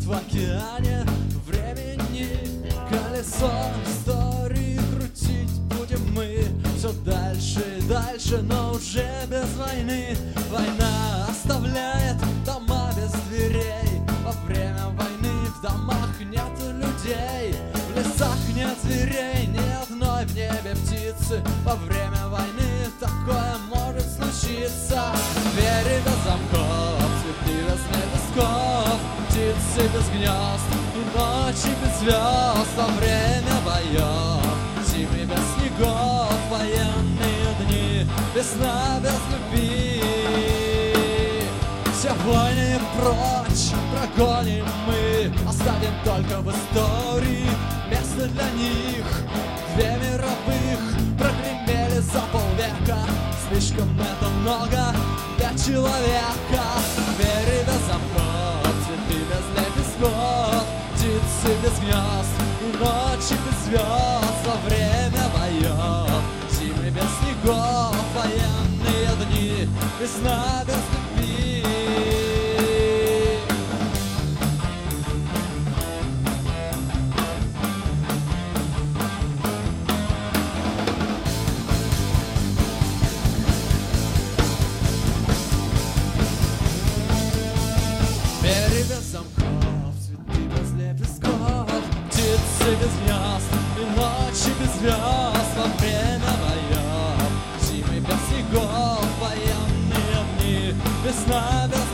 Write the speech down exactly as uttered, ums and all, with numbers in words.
в океане времени. Колесо истории крутить будем мы все дальше и дальше, но уже без войны. Война оставляет дома без дверей. Во время войны в домах нет людей, в лесах нет зверей, ни одной в небе птицы. Во время войны такое может случиться. Двери без замков, цветы без лепестков, птицы без гнезд и ночи без звезд. Во время боев, зимы без снегов, военные дни, весна без любви. Все войны прочь прогоним мы, оставим только в истории место для них. Две мировых прогремели за полвека, слишком это много для человека. Двери без замков, цветы без лепестков, птицы без гнезд и ночи без звезд. Во время боев, зимы без снегов, военные дни, весна без любви. Двери без замков, цветы без лепестков, птицы без гнезд и ночи без звезд. Во время боев, зимы без снегов, военные дни, весна без